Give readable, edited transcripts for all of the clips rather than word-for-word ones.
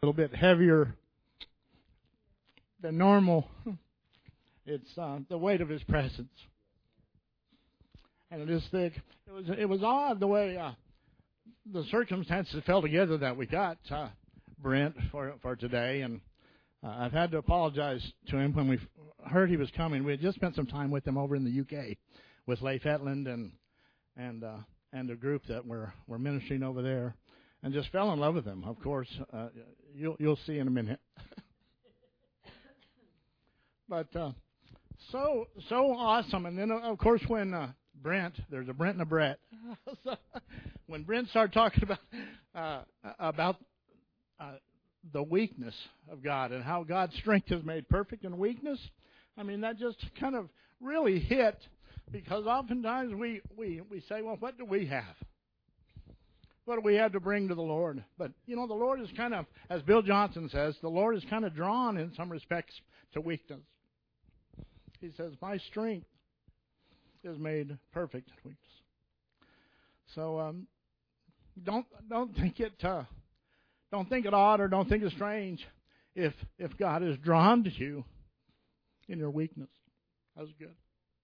little bit heavier than normal. It's the weight of His presence, and it is thick. It was odd the way the circumstances fell together that we got Brent for today, and I've had to apologize to him when we heard he was coming. We had just spent some time with him over in the UK with Leif Hetland and a group that we're ministering over there, and just fell in love with him. Of course, you'll see in a minute. But so awesome. And then of course when Brent, there's a Brent and a Brett. So, when Brent started talking about the weakness of God and how God's strength is made perfect in weakness, I mean, that just kind of really hit, because oftentimes we say, well, what do we have? What do we have to bring to the Lord? But, the Lord is kind of, as Bill Johnson says, the Lord is kind of drawn in some respects to weakness. He says, my strength is made perfect in weakness. So don't think it odd or don't think it strange if God is drawn to you in your weakness. That's good.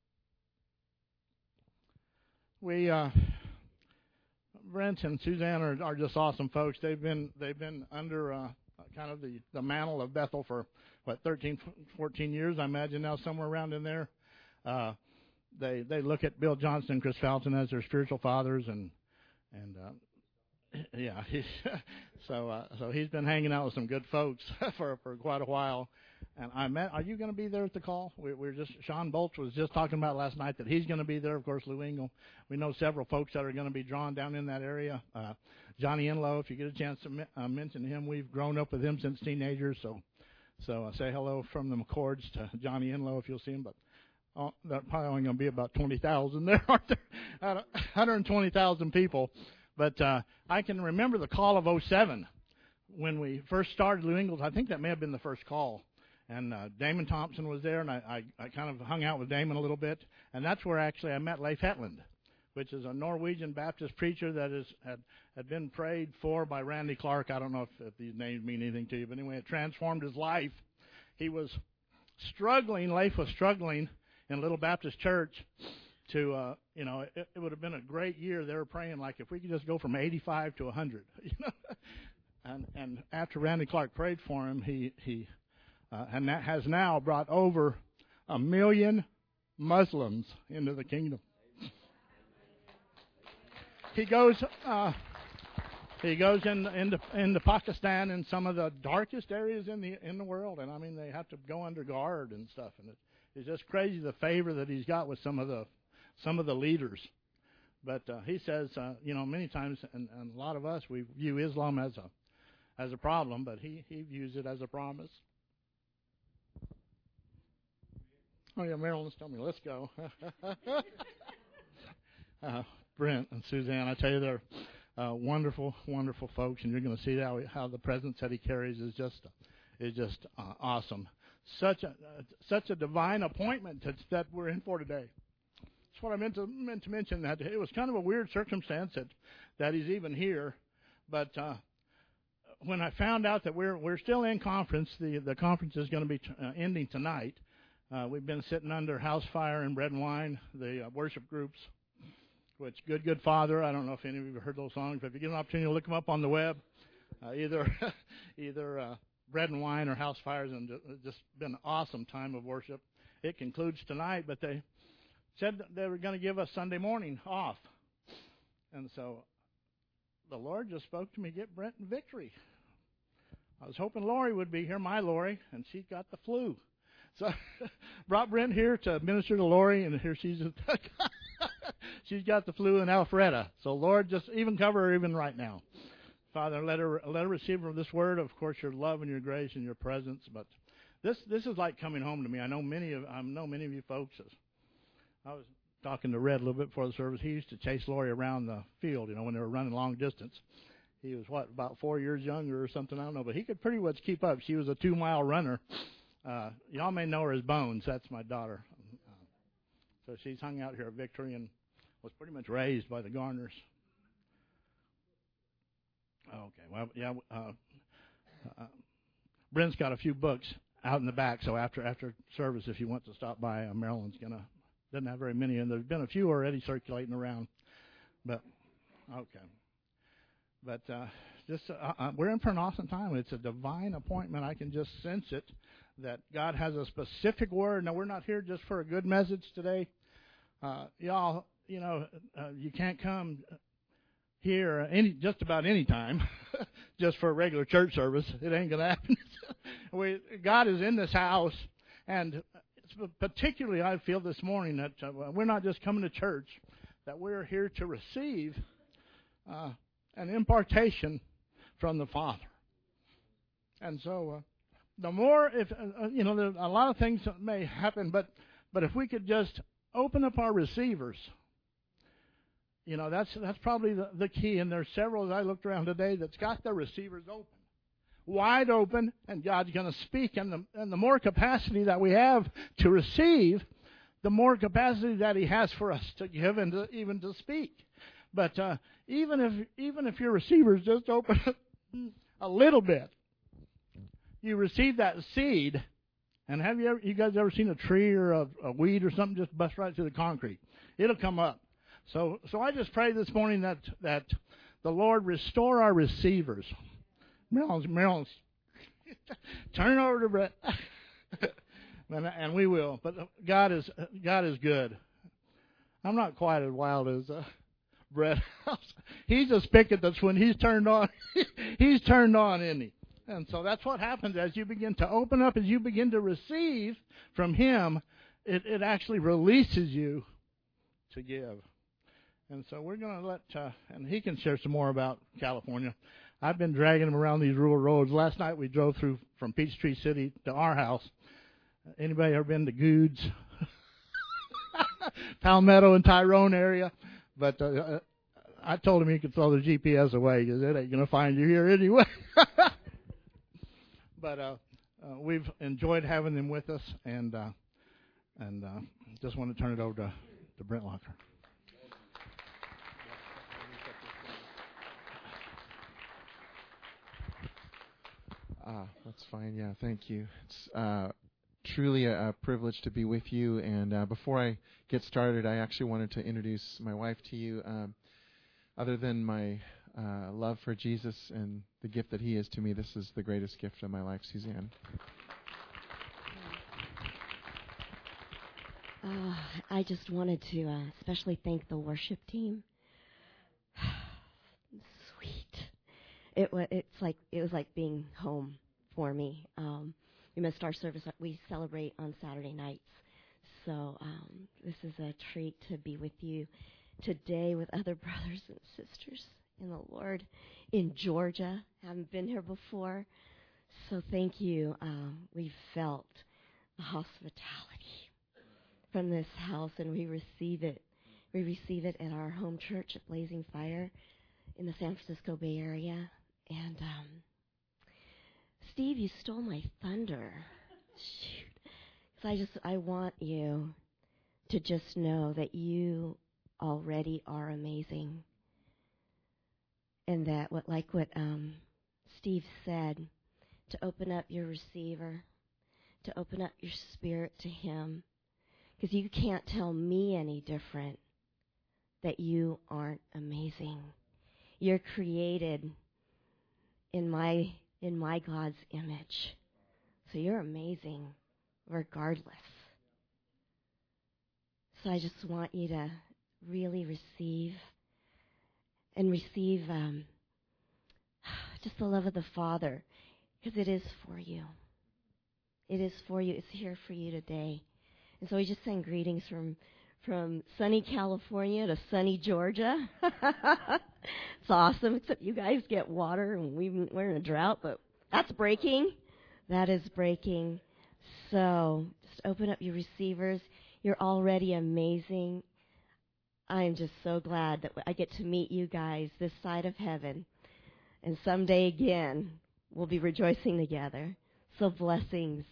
We Brent and Suzanne are just awesome folks. They've been under kind of the mantle of Bethel for 13, 14 years, I imagine now, somewhere around in there. They look at Bill Johnson and Chris Felton as their spiritual fathers, and yeah, so he's been hanging out with some good folks for quite a while. And are you going to be there at the call? Sean Bolts was just talking about last night that he's going to be there. Of course, Lou Engle. We know several folks that are going to be drawn down in that area. Johnny Enlow, if you get a chance to mention him, we've grown up with him since teenagers. So say hello from the McCords to Johnny Enlow if you'll see him. But there's probably only going to be about 20,000 there, aren't there? 120,000 people. But I can remember the call of 2007 when we first started Lou Engle. I think that may have been the first call. And Damon Thompson was there, and I kind of hung out with Damon a little bit. And that's where actually I met Leif Hetland, which is a Norwegian Baptist preacher that had been prayed for by Randy Clark. I don't know if these names mean anything to you, but anyway, it transformed his life. He was struggling, Leif was struggling in a little Baptist church to, it would have been a great year. They were praying like if we could just go from 85 to 100, And after Randy Clark prayed for him, he and that has now brought over 1 million Muslims into the kingdom. He goes into Pakistan and some of the darkest areas in the world, and I mean they have to go under guard and stuff, and it's just crazy the favor that he's got with some of the leaders. But he says, many times, and a lot of us, we view Islam as a problem, but he views it as a promise. Oh, yeah, Marilyn's telling me, let's go. Brent and Suzanne, I tell you, they're wonderful, wonderful folks, and you're going to see how the presence that he carries is just awesome. Such a divine appointment that we're in for today. That's what I meant to mention, that it was kind of a weird circumstance that he's even here, but when I found out that we're still in conference, the conference is going to be ending tonight. We've been sitting under House Fire and Bread and Wine, the worship groups, which Good Father. I don't know if any of you have heard those songs, but if you get an opportunity to look them up on the web, either Bread and Wine or House Fires, and just been an awesome time of worship. It concludes tonight, but they said that they were going to give us Sunday morning off, and so the Lord just spoke to me, get Brent in victory. I was hoping Lori would be here, my Lori, and she got the flu. So brought Brent here to minister to Lori, and here she's got the flu in Alpharetta. So Lord, just even cover her even right now. Father, let her receive of this word, of course, your love and your grace and your presence. But this is like coming home to me. I know many of you folks. I was talking to Red a little bit before the service. He used to chase Lori around the field, when they were running long distance. He was about 4 years younger or something, I don't know, but he could pretty much keep up. She was a 2-mile runner. Y'all may know her as Bones. That's my daughter. So she's hung out here at Victory and was pretty much raised by the Garners. Okay, well, yeah. Brent's got a few books out in the back, so after service, if you want to stop by, Marilyn's doesn't have very many, and there's been a few already circulating around. But okay, but we're in for an awesome time. It's a divine appointment. I can just sense it, that God has a specific word. Now, we're not here just for a good message today. Y'all, you can't come here just about any time just for a regular church service. It ain't going to happen. God is in this house, and particularly I feel this morning that we're not just coming to church, that we're here to receive an impartation from the Father. And so the more, if there's a lot of things that may happen, but if we could just open up our receivers, that's probably the key. And there's several, as I looked around today, that's got their receivers open, wide open, and God's going to speak. And the more capacity that we have to receive, the more capacity that He has for us to give and even to speak. But even if your receivers just open a little bit, you receive that seed. And have you guys ever seen a tree or a weed or something just bust right through the concrete? It'll come up. So I just pray this morning that the Lord restore our receivers. Marilyn's turn over to Brett. And we will. But God is good. I'm not quite as wild as Brett. He's a spigot that's when he's turned on, he's turned on, isn't he? And so that's what happens as you begin to open up, as you begin to receive from Him, it actually releases you to give. And so we're going to let, and he can share some more about California. I've been dragging him around these rural roads. Last night we drove through from Peachtree City to our house. Anybody ever been to Goods? Palmetto and Tyrone area? But I told him he could throw the GPS away because it ain't going to find you here anyway. But we've enjoyed having them with us, and just want to turn it over to Brent Locker. That's fine. Yeah, thank you. It's truly a privilege to be with you. And before I get started, I actually wanted to introduce my wife to you. Other than my love for Jesus and the gift that He is to me, this is the greatest gift of my life, Suzanne. I just wanted to especially thank the worship team. Sweet. It was like being home for me. We missed our service. We celebrate on Saturday nights. So this is a treat to be with you today with other brothers and sisters in the Lord in Georgia. Haven't been here before. So thank you. We felt the hospitality from this house, and we receive it. We receive it at our home church at Blazing Fire in the San Francisco Bay Area. And Steve, you stole my thunder. Shoot. I want you to just know that you already are amazing. And that what Steve said, to open up your receiver, to open up your spirit to Him. Because you can't tell me any different that you aren't amazing. You're created in my God's image. So you're amazing regardless. So I just want you to really receive just the love of the Father, because it is for you. It is for you. It's here for you today. And so we just send greetings from sunny California to sunny Georgia. It's awesome, except you guys get water, and we're in a drought, but that's breaking. That is breaking. So just open up your receivers. You're already amazing. I'm just so glad that I get to meet you guys this side of heaven. And someday again, we'll be rejoicing together. So blessings.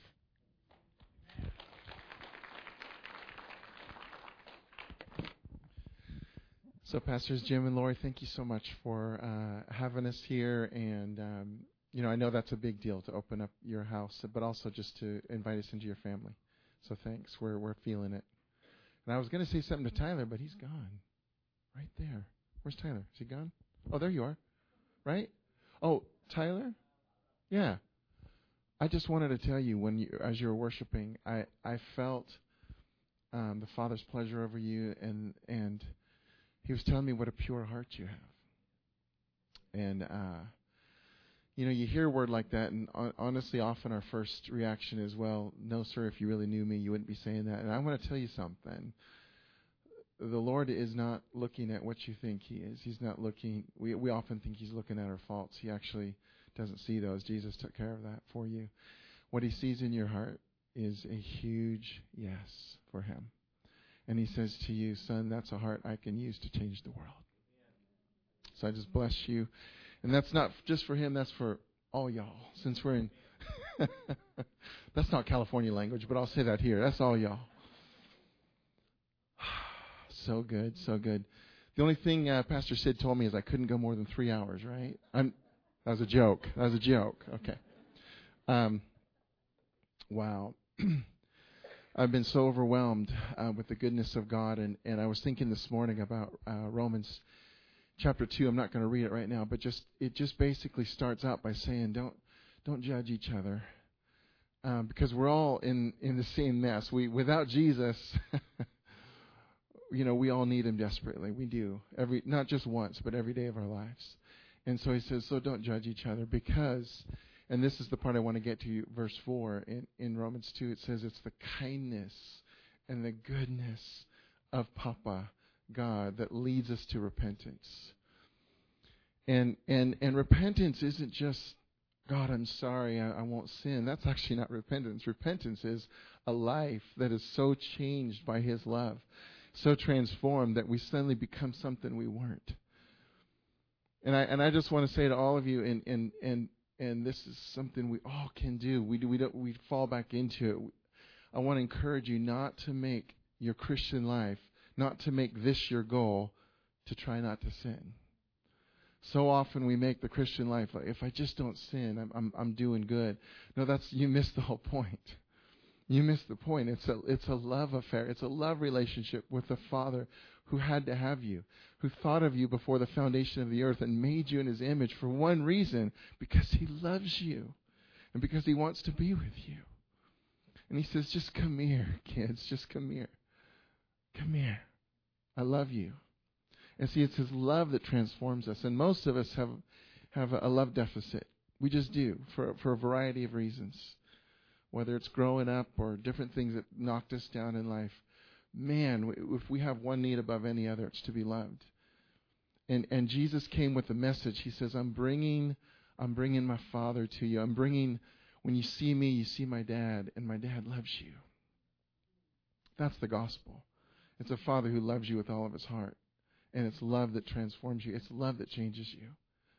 So Pastors Jim and Lori, thank you so much for having us here. And, I know that's a big deal to open up your house, but also just to invite us into your family. So thanks. We're feeling it. And I was going to say something to Tyler, but he's gone. Right there. Where's Tyler? Is he gone? Oh, there you are. Right? Oh, Tyler? Yeah. I just wanted to tell you, as you were worshiping, I felt the Father's pleasure over you, and He was telling me what a pure heart you have. And, you hear a word like that, and honestly, often our first reaction is, well, no, sir, if you really knew me, you wouldn't be saying that. And I want to tell you something. The Lord is not looking at what you think He is. He's not looking, we often think He's looking at our faults. He actually doesn't see those. Jesus took care of that for you. What He sees in your heart is a huge yes for Him. And He says to you, son, that's a heart I can use to change the world. So I just bless you. And that's not just for him, that's for all y'all. Since we're in, that's not California language, but I'll say that here. That's all y'all. So good, so good. The only thing Pastor Sid told me is I couldn't go more than 3 hours, right? That was a joke. That was a joke. Okay. Wow. I've been so overwhelmed with the goodness of God, and I was thinking this morning about Romans chapter 2. I'm not going to read it right now, but it just basically starts out by saying, don't judge each other, because we're all in the same mess. Without Jesus, we all need Him desperately. We do, not just once, but every day of our lives. And so He says, so don't judge each other, because, and this is the part I want to get to, verse 4 in Romans 2. It says it's the kindness and the goodness of Papa God that leads us to repentance. And repentance isn't just, God, I'm sorry, I won't sin. That's actually not repentance. Repentance is a life that is so changed by His love, so transformed that we suddenly become something we weren't. And I just want to say to all of you, and this is something we all can do. We fall back into it. I want to encourage you not to make your Christian life, not to make this your goal, to try not to sin. So often we make the Christian life, like, if I just don't sin, I'm doing good. No, you missed the whole point. You missed the point. It's a love affair. It's a love relationship with the Father who had to have you, who thought of you before the foundation of the earth and made you in His image for one reason, because He loves you and because He wants to be with you. And He says, just come here, kids, just come here. Come here. I love you. And see, it's His love that transforms us. And most of us have a love deficit. We just do, for a variety of reasons. Whether it's growing up or different things that knocked us down in life. Man, if we have one need above any other, it's to be loved. And Jesus came with a message. He says, I'm bringing my Father to you. When you see me, you see my dad, and my dad loves you. That's the gospel. It's a Father who loves you with all of His heart. And it's love that transforms you. It's love that changes you.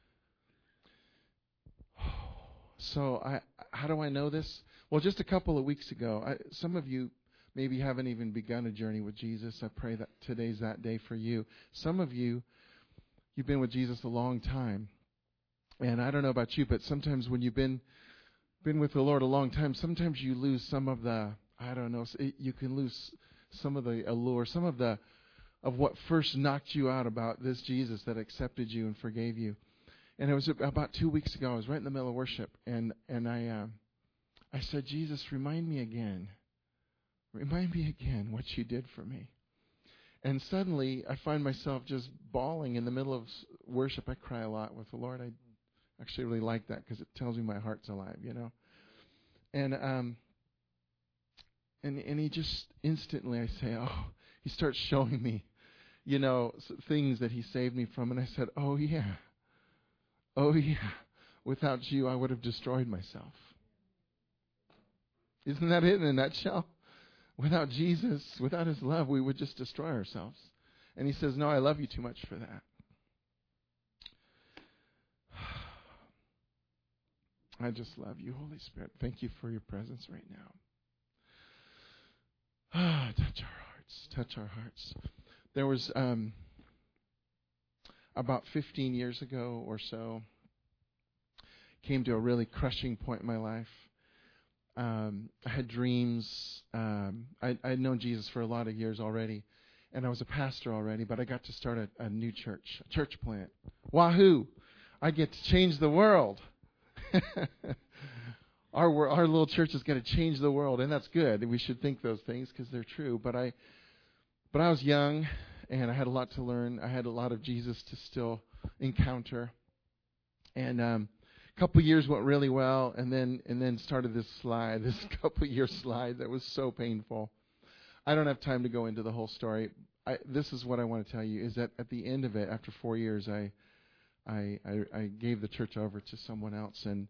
So how do I know this? Well, just a couple of weeks ago, some of you maybe haven't even begun a journey with Jesus. I pray that today's that day for you. Some of you, you've been with Jesus a long time. And I don't know about you, but sometimes when you've been with the Lord a long time, sometimes you lose some of the, you can lose some of the allure, some of what first knocked you out about this Jesus that accepted you and forgave you. And it was about 2 weeks ago. I was right in the middle of worship, and I said, Jesus, remind me again what you did for me. And suddenly, I find myself just bawling in the middle of worship. I cry a lot with the Lord. I actually really like that because it tells me my heart's alive, And He just instantly, I say, He starts showing me, things that He saved me from. And I said, oh yeah. Without you, I would have destroyed myself. Isn't that it in a nutshell? Without Jesus, without His love, we would just destroy ourselves. And He says, no, I love you too much for that. I just love you, Holy Spirit. Thank you for your presence right now. Touch our hearts. Touch our hearts. There was about 15 years ago or so, came to a really crushing point in my life. I had dreams. I'd known Jesus for a lot of years already, and I was a pastor already, but I got to start a new church, a church plant. Wahoo! I get to change the world. Our little church is going to change the world, and that's good. We should think those things because they're true. But I was young, and I had a lot to learn. I had a lot of Jesus to still encounter. And a couple years went really well, and then started this couple-year slide that was so painful. I don't have time to go into the whole story. This is what I want to tell you, is that at the end of it, after 4 years, I gave the church over to someone else, and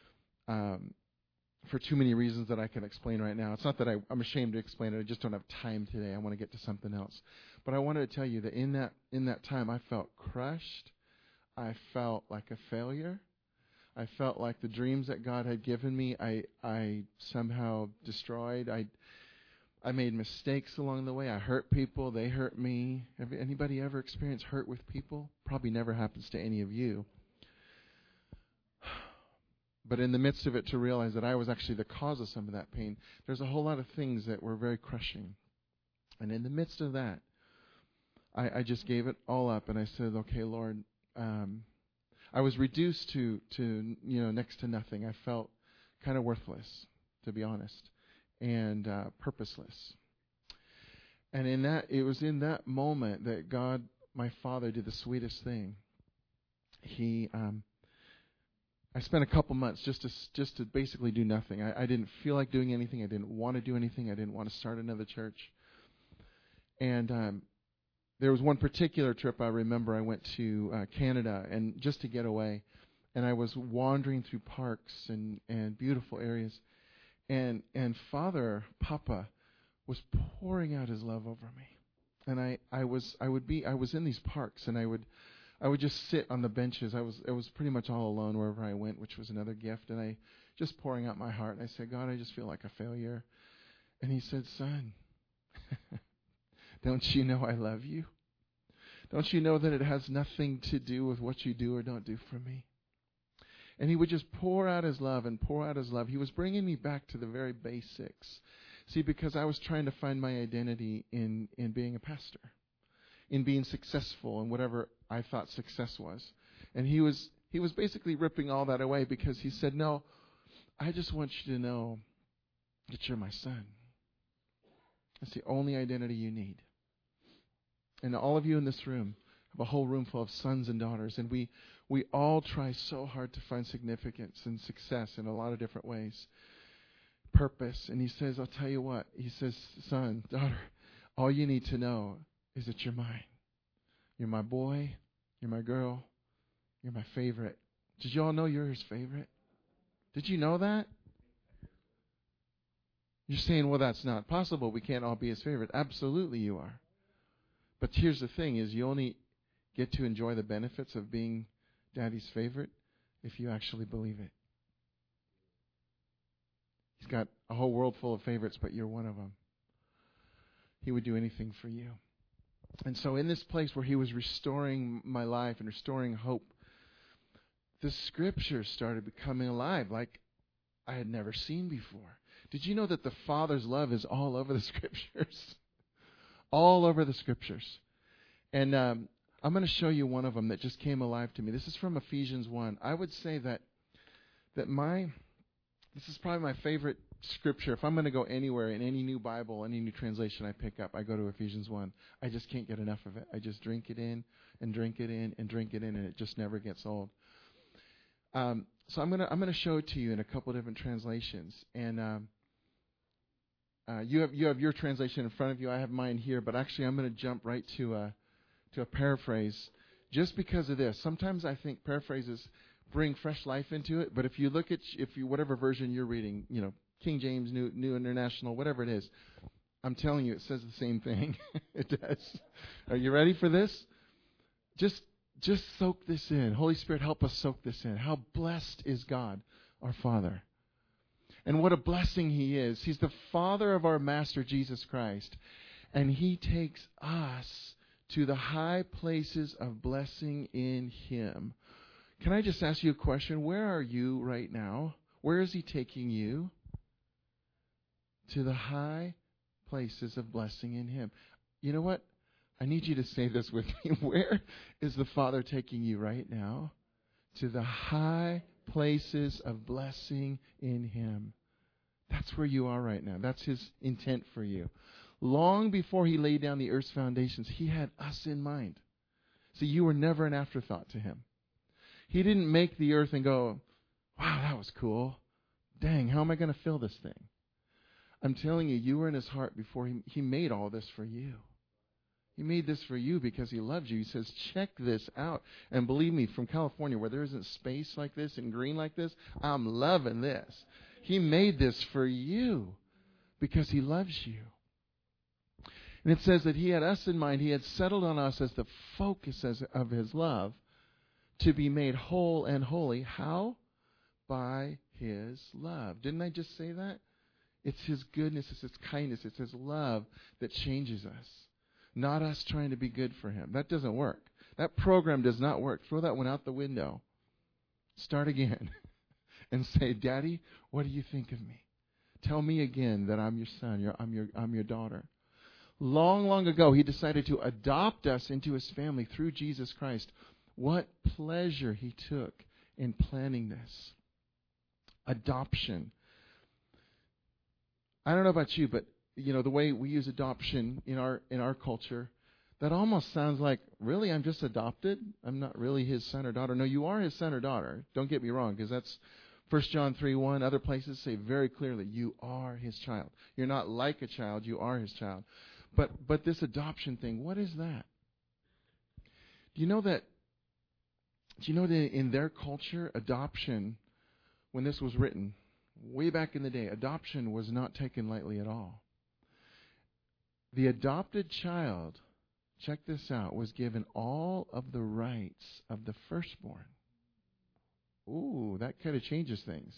for too many reasons that I can explain right now. It's not that I'm ashamed to explain it. I just don't have time today. I want to get to something else. But I wanted to tell you that in that time, I felt crushed. I felt like a failure. I felt like the dreams that God had given me, I somehow destroyed. I made mistakes along the way. I hurt people. They hurt me. Anybody ever experienced hurt with people? Probably never happens to any of you. But in the midst of it, to realize that I was actually the cause of some of that pain, there's a whole lot of things that were very crushing. And in the midst of that, I just gave it all up, and I said, okay, Lord, I was reduced to next to nothing. I felt kind of worthless, to be honest, and purposeless. And it was in that moment that God, my Father, did the sweetest thing. I spent a couple months just to basically do nothing. I didn't feel like doing anything. I didn't want to do anything. I didn't want to start another church. And there was one particular trip I remember. I went to Canada, and just to get away. And I was wandering through parks and beautiful areas. And Papa was pouring out his love over me. And I was in these parks, and I would just sit on the benches. I was pretty much all alone wherever I went, which was another gift. And I just pouring out my heart. And I said, God, I just feel like a failure. And he said, son, don't you know I love you? Don't you know that it has nothing to do with what you do or don't do for me? And he would just pour out his love and pour out his love. He was bringing me back to the very basics. See, because I was trying to find my identity in being a pastor, in being successful in whatever I thought success was. And he was basically ripping all that away, because he said, no, I just want you to know that you're my son. That's the only identity you need. And all of you in this room have a whole room full of sons and daughters, and we all try so hard to find significance and success in a lot of different ways. Purpose. And he says, I'll tell you what. He says, son, daughter, all you need to know is that you're mine. You're my boy. You're my girl. You're my favorite. Did you all know you're his favorite? Did you know that? You're saying, well, that's not possible. We can't all be his favorite. Absolutely you are. But here's the thing, is you only get to enjoy the benefits of being Daddy's favorite if you actually believe it. He's got a whole world full of favorites, but you're one of them. He would do anything for you. And so in this place where he was restoring my life and restoring hope, the Scriptures started becoming alive like I had never seen before. Did you know that the Father's love is all over the Scriptures? All over the Scriptures. And I'm going to show you one of them that just came alive to me. This is from Ephesians 1. I would say that this is probably my favorite Scripture. If I'm going to go anywhere in any new Bible, any new translation I pick up, I go to Ephesians 1. I just can't get enough of it. I just drink it in and drink it in and drink it in, and it just never gets old. So I'm going to show it to you in a couple different translations. And you have your translation in front of you. I have mine here, but actually I'm going to jump right to a paraphrase, just because of this. Sometimes I think paraphrases bring fresh life into it, but if you look at whatever version you're reading, King James, New International, whatever it is, I'm telling you, it says the same thing. It does. Are you ready for this? Just soak this in. Holy Spirit, help us soak this in. How blessed is God, our Father. And what a blessing He is. He's the Father of our Master, Jesus Christ. And He takes us to the high places of blessing in Him. Can I just ask you a question? Where are you right now? Where is He taking you? To the high places of blessing in Him. You know what? I need you to say this with me. Where is the Father taking you right now? To the high places of blessing in Him. That's where you are right now. That's His intent for you. Long before He laid down the earth's foundations, He had us in mind. See, you were never an afterthought to Him. He didn't make the earth and go, wow, that was cool. Dang, how am I going to fill this thing? I'm telling you, you were in His heart before He made all this for you. He made this for you because He loves you. He says, check this out. And believe me, from California, where there isn't space like this and green like this, I'm loving this. He made this for you because He loves you. And it says that He had us in mind. He had settled on us as the focus of His love to be made whole and holy. How? By His love. Didn't I just say that? It's His goodness, it's His kindness, it's His love that changes us. Not us trying to be good for Him. That doesn't work. That program does not work. Throw that one out the window. Start again and say, Daddy, what do you think of me? Tell me again that I'm your son, I'm your daughter. Long, long ago, He decided to adopt us into His family through Jesus Christ. What pleasure He took in planning this. Adoption. I don't know about you, but the way we use adoption in our culture, that almost sounds like, really, I'm just adopted? I'm not really His son or daughter. No, you are His son or daughter. Don't get me wrong, because that's 1 John 3:1. Other places say very clearly, you are His child. You're not like a child, you are His child. But this adoption thing, what is that? Do you know that in their culture, adoption, when this was written, way back in the day, adoption was not taken lightly at all. The adopted child, check this out, was given all of the rights of the firstborn. Ooh, that kind of changes things.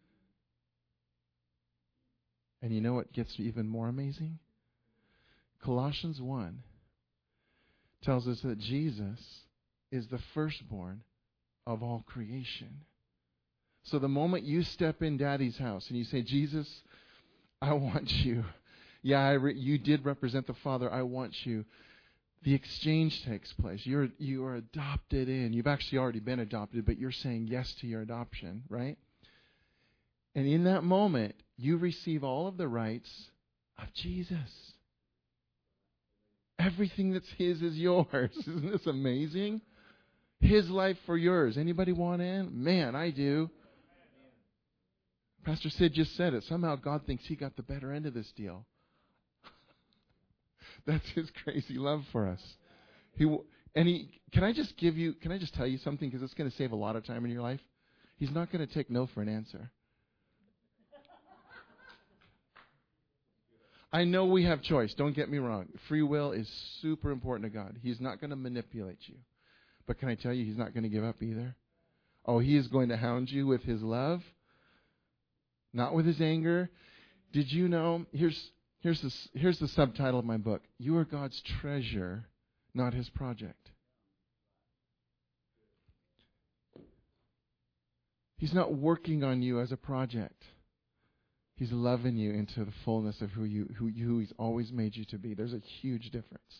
And you know what gets even more amazing? Colossians 1 tells us that Jesus is the firstborn of all creation. So the moment you step in Daddy's house and you say, Jesus, I want you. Yeah, you did represent the Father. I want you. The exchange takes place. You are adopted in. You've actually already been adopted, but you're saying yes to your adoption, right? And in that moment, you receive all of the rights of Jesus. Everything that's His is yours. Isn't this amazing? His life for yours. Anybody want in? Man, I do. Pastor Sid just said it. Somehow God thinks He got the better end of this deal. That's His crazy love for us. Can I just tell you something, because it's going to save a lot of time in your life? He's not going to take no for an answer. I know we have choice. Don't get me wrong. Free will is super important to God. He's not going to manipulate you. But can I tell you, He's not going to give up either? Oh, He is going to hound you with His love, not with His anger. Did you know? Here's the subtitle of my book. You are God's treasure, not His project. He's not working on you as a project. He's loving you into the fullness of who He's always made you to be. There's a huge difference.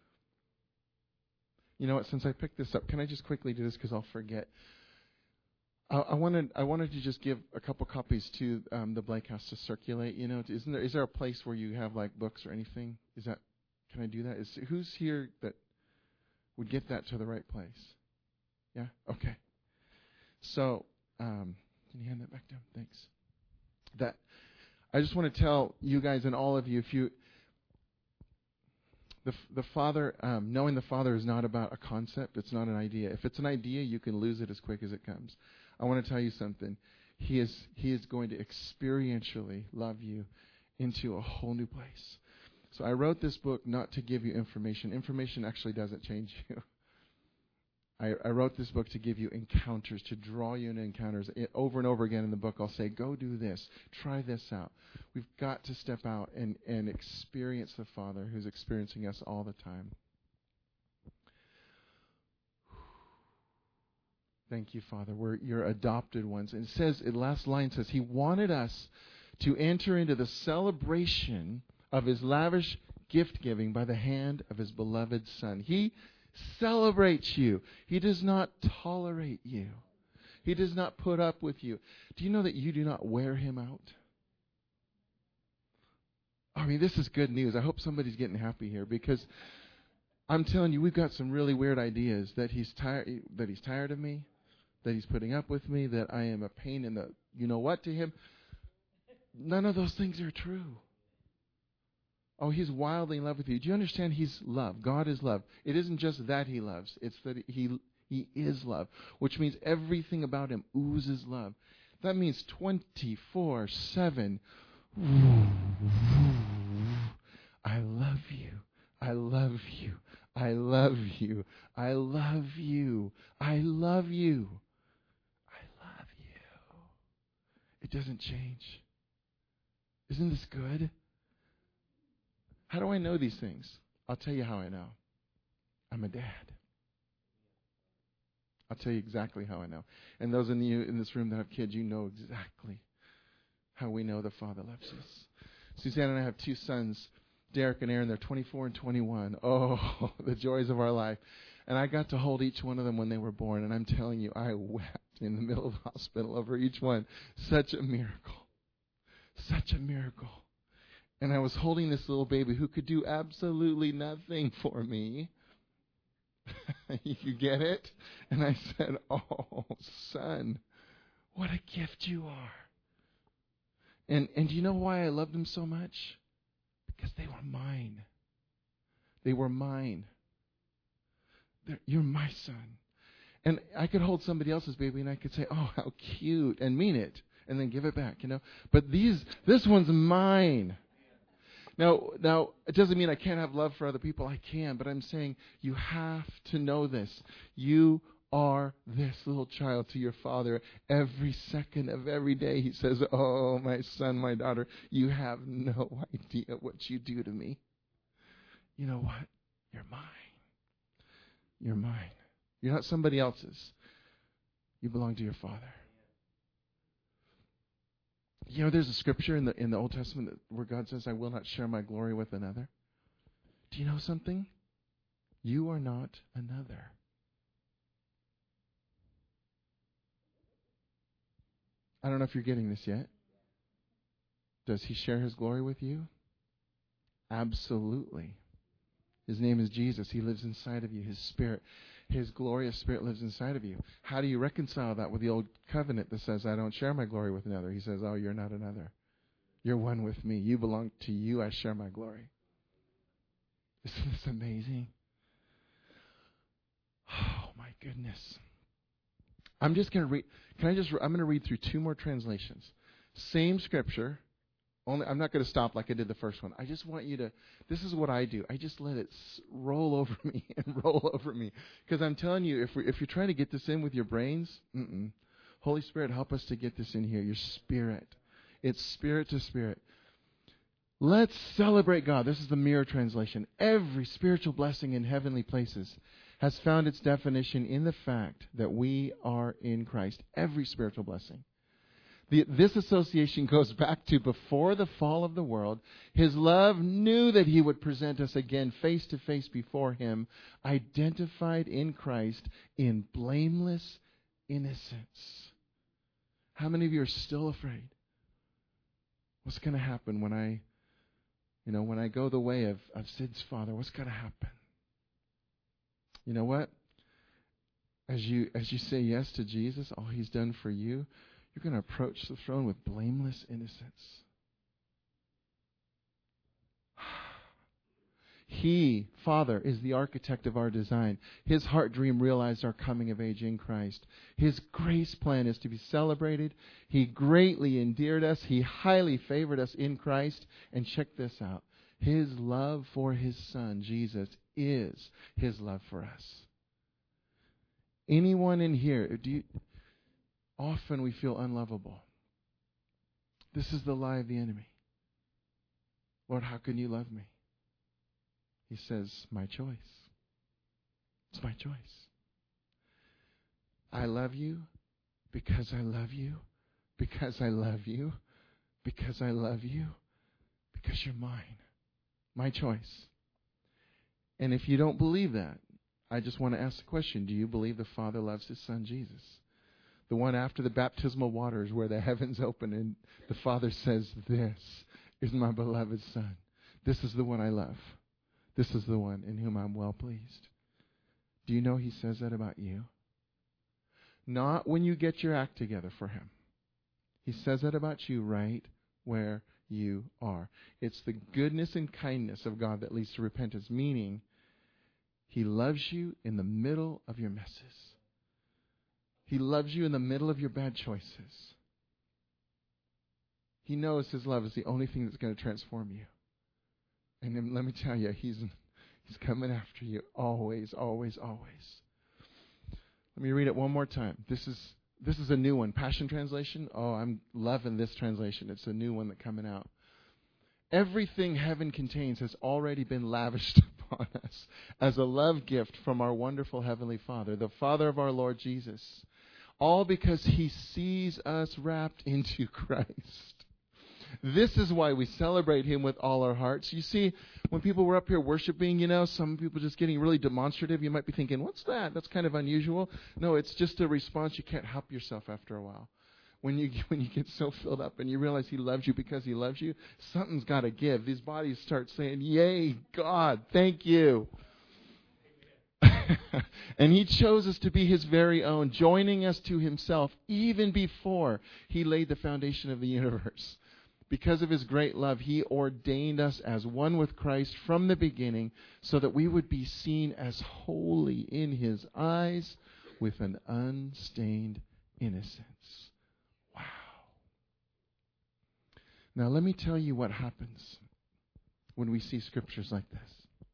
You know what? Since I picked this up, can I just quickly do this, because I'll forget. I wanted to just give a couple copies to the Blake House to circulate. Is there a place where you have like books or anything? Can I do that? Who's here that would get that to the right place? Yeah. Okay. So can you hand that back down? Thanks. I just want to tell you guys and all of you, the Father, knowing the Father is not about a concept. It's not an idea. If it's an idea, you can lose it as quick as it comes. I want to tell you something. He is going to experientially love you into a whole new place. So I wrote this book not to give you information. Information actually doesn't change you. I wrote this book to give you encounters, to draw you into encounters. Over and over again in the book, I'll say, go do this. Try this out. We've got to step out and experience the Father who's experiencing us all the time. Thank you, Father. We're your adopted ones. And it says, the last line says, He wanted us to enter into the celebration of His lavish gift giving by the hand of His beloved Son. He celebrates you. He does not tolerate you. He does not put up with you. Do you know that you do not wear Him out? I mean, this is good news. I hope somebody's getting happy here, because I'm telling you, we've got some really weird ideas that He's tired of me, that He's putting up with me, that I am a pain in the you-know-what to Him. None of those things are true. Oh, He's wildly in love with you. Do you understand? He's love. God is love. It isn't just that He loves. It's that He is love, which means everything about Him oozes love. That means 24/7. I love you. I love you. I love you. I love you. I love you. I love you. It doesn't change. Isn't this good? How do I know these things? I'll tell you how I know. I'm a dad. I'll tell you exactly how I know. And those in you in this room that have kids, you know exactly how we know the Father loves us. Suzanne and I have two sons, Derek and Aaron. They're 24 and 21. Oh, the joys of our life. And I got to hold each one of them when they were born. And I'm telling you, I wept in the middle of the hospital over each one. Such a miracle. Such a miracle. And I was holding this little baby who could do absolutely nothing for me. You get it? And I said, oh, son, what a gift you are. And do you know why I loved them so much? Because they were mine. They were mine. You're my son. And I could hold somebody else's baby and I could say, oh, how cute, and mean it, and then give it back, But this one's mine. Now, it doesn't mean I can't have love for other people. I can, but I'm saying you have to know this. You are this little child to your Father. Every second of every day He says, oh, my son, my daughter, you have no idea what you do to me. You know what? You're mine. You're mine. You're not somebody else's. You belong to your Father. There's a scripture in the Old Testament where God says, I will not share my glory with another. Do you know something? You are not another. I don't know if you're getting this yet. Does He share His glory with you? Absolutely. His name is Jesus. He lives inside of you. His Spirit, His glorious Spirit lives inside of you. How do you reconcile that with the old covenant that says, I don't share my glory with another? He says, oh, you're not another. You're one with me. You belong to you. I share my glory. Isn't this amazing? Oh, my goodness. I'm just going to read. I'm going to read through two more translations. Same scripture. I'm not going to stop like I did the first one. I just want you to, this is what I do. I just let it roll over me and roll over me. Because I'm telling you, if you're trying to get this in with your brains, Holy Spirit, help us to get this in here. Your spirit. It's spirit to spirit. Let's celebrate God. This is the Mirror translation. Every spiritual blessing in heavenly places has found its definition in the fact that we are in Christ. Every spiritual blessing. This association goes back to before the fall of the world. His love knew that He would present us again face to face before Him, identified in Christ in blameless innocence. How many of you are still afraid? What's going to happen when I go the way of Sid's father? What's going to happen? You know what? As you say yes to Jesus, all He's done for you, you're going to approach the throne with blameless innocence. He, Father, is the architect of our design. His heart dream realized our coming of age in Christ. His grace plan is to be celebrated. He greatly endeared us. He highly favored us in Christ. And check this out. His love for His Son, Jesus, is His love for us. Anyone in here, often we feel unlovable. This is the lie of the enemy. Lord, how can you love me? He says, my choice. It's my choice. I love you because I love you, because I love you, because I love you, because you're mine. My choice. And if you don't believe that, I just want to ask the question, do you believe the Father loves His Son, Jesus? The one after the baptismal waters where the heavens open and the Father says, this is my beloved Son. This is the one I love. This is the one in whom I'm well pleased. Do you know He says that about you? Not when you get your act together for Him. He says that about you right where you are. It's the goodness and kindness of God that leads to repentance, meaning He loves you in the middle of your messes. He loves you in the middle of your bad choices. He knows His love is the only thing that's going to transform you. And then let me tell you, He's coming after you always, always, always. Let me read it one more time. This is a new one. Passion Translation. Oh, I'm loving this translation. It's a new one that's coming out. Everything heaven contains has already been lavished upon us as a love gift from our wonderful Heavenly Father, the Father of our Lord Jesus. All because He sees us wrapped into Christ. This is why we celebrate Him with all our hearts. You see, when people were up here worshiping, some people just getting really demonstrative. You might be thinking, what's that? That's kind of unusual. No, it's just a response. You can't help yourself after a while. When you get so filled up and you realize He loves you because He loves you, something's got to give. These bodies start saying, yay, God, thank you. And He chose us to be His very own, joining us to Himself even before He laid the foundation of the universe. Because of His great love, He ordained us as one with Christ from the beginning so that we would be seen as holy in His eyes with an unstained innocence. Wow. Now let me tell you what happens when we see scriptures like this.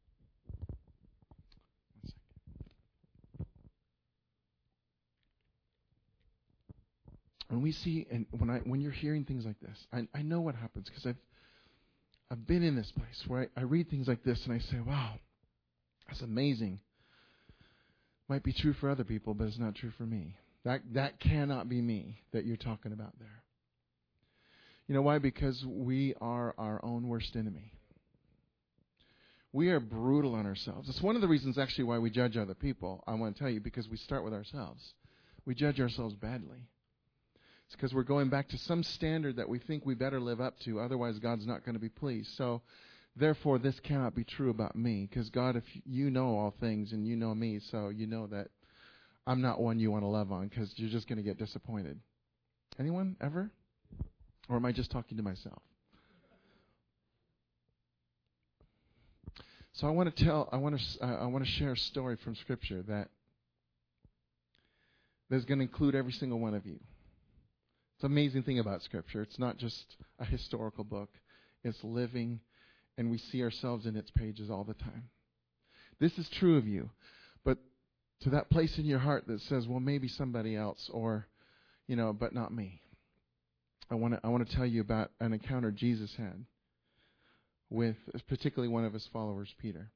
When we see, and when you're hearing things like this, I know what happens because I've been in this place where I read things like this and I say, wow, that's amazing. Might be true for other people, but it's not true for me. That cannot be me that you're talking about there. You know why? Because we are our own worst enemy. We are brutal on ourselves. It's one of the reasons actually why we judge other people, I want to tell you, because we start with ourselves. We judge ourselves badly. It's because we're going back to some standard that we think we better live up to, otherwise God's not going to be pleased. So, therefore, this cannot be true about me, because God, if you know all things and you know me, so you know that I'm not one you want to love on, because you're just going to get disappointed. Anyone ever? Or am I just talking to myself? So I want to share a story from Scripture that's going to include every single one of you. It's an amazing thing about Scripture. It's not just a historical book. It's living, and we see ourselves in its pages all the time. This is true of you. But to that place in your heart that says, well, maybe somebody else, or, but not me. I want to tell you about an encounter Jesus had with particularly one of His followers, Peter.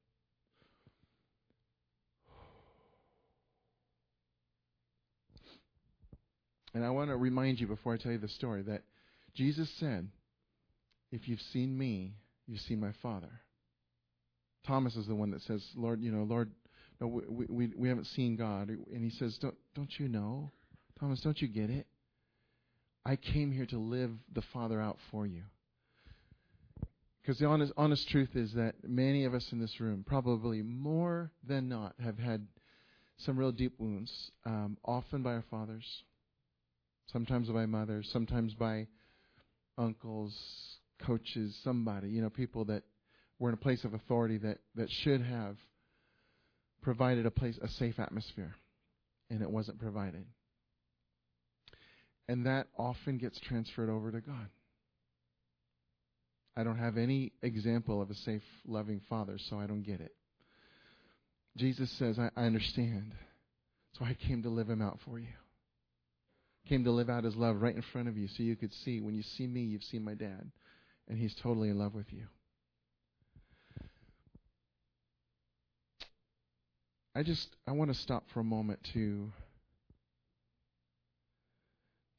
And I want to remind you before I tell you the story that Jesus said, if you've seen me, you've seen my Father. Thomas is the one that says, Lord, Lord, no, we haven't seen God. And He says, don't you know? Thomas, don't you get it? I came here to live the Father out for you. Because the honest truth is that many of us in this room, probably more than not, have had some real deep wounds, often by our fathers, sometimes by mothers, sometimes by uncles, coaches, somebody, people that were in a place of authority that should have provided a safe atmosphere, and it wasn't provided. And that often gets transferred over to God. I don't have any example of a safe, loving father, so I don't get it. Jesus says, I understand. So I came to live Him out for you. Came to live out His love right in front of you so you could see. When you see me, you've seen my dad. And He's totally in love with you. I want to stop for a moment to